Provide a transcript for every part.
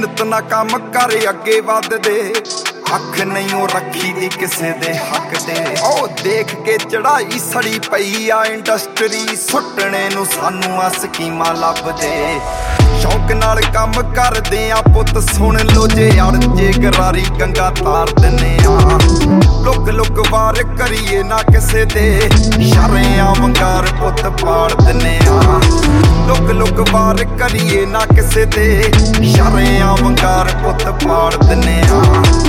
मेहनत ना काम कर अगे वधदे अख नहीं ओ रखी दी किसे दे हक दे ओ देख के चढ़ाई सड़ी पई आ इंडस्ट्री सुटने नू सानू आ स्कीमां लभदे शौक नाल काम करदे आ पुत सुन लो जे अड़ जे गरारी गंगा तार दिने आ लुक लुक वार करिए ना किसे दे शरेआम गार पुत पाड़ दिने आ लुक लुक वार करिए ना किसे दे शरेआम गार पुत पाड़ दिने आ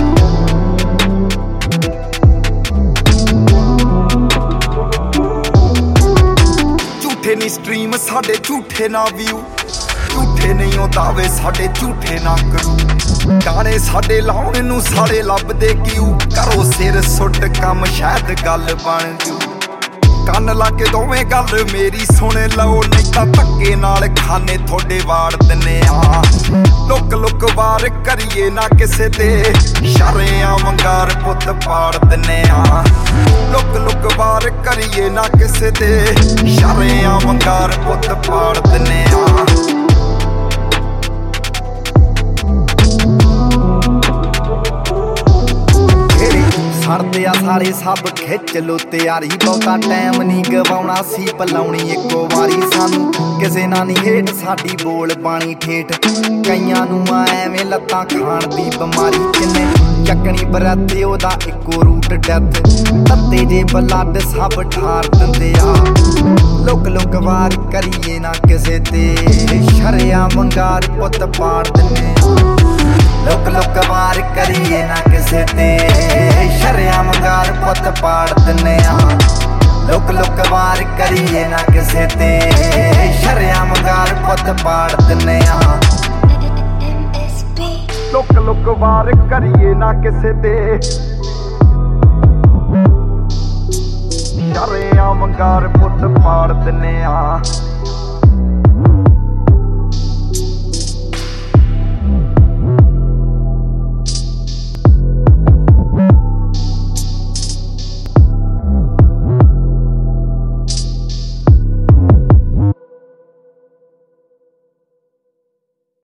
झूठे नी स्ट्रीम साडे झूठे ना व्यू झूठे नहीं हो दावे साडे झूठे ना करू गाने साडे लाउण नू सारे लभदे क्यों करो सिर सुट कम शायद गल बन जू ਕੰਨ ਲਾ ਕੇ ਦੋਵੇਂ ਗੱਲ ਮੇਰੀ ਸੁਣ ਲਓ ਨਹੀਂ ਤਾਂ ਧੱਕੇ ਨਾਲ ਖਾਨੇ ਥੋੜੇ ਵਾੜ ਦਿੰਨੇ ਆ ਲੁੱਕ ਲੁੱਕ ਵਾਰ ਕਰੀਏ ਨਾ ਕਿਸੇ ਤੇ ਸ਼ਰਿਆਂ ਵੰਗਾਰ ਪੁੱਤ ਪਾੜ ਦਿੰਨੇ ਆ ਲੁੱਕ ਲੁੱਕ ਵਾਰ ਕਰੀਏ ਨਾ ਕਿਸੇ ਤੇ ਸ਼ਰਿਆਂ ਵੰਗਾਰ ਪੁੱਤ ਪਾੜ ਦਿੰਨੇ ਆ सड़ते आ सारे सब खिच लो तैयारी बहुता टाइम नहीं गवाउणा सी पलाउणी इक्को वारी सानू किसे ना नहीं हेठ साडी बोल बाणी ठेठ कईयां नू एवें लत्तां खाण दी बीमारी जिन्ने चकनी बराते ओदा इक्को रूट डेथ तत्ते जे ब्लड सब ठार दिंदे आ लुक लुक वार करिए ना किसे ते शरियां वंगार पुत पाड़ दिन्ने लुक लुक वार करिए ना किसे ते शरियां वंगार पुत पाड़ दिन्ने आ लुक लुक वार करिए ना किसे ते शरियां वंगार पुत पाड़ दिन्ने आ लुक लुक वार करिए ना किसे ते शरियां वंगार पुत पाड़ दिन्ने आ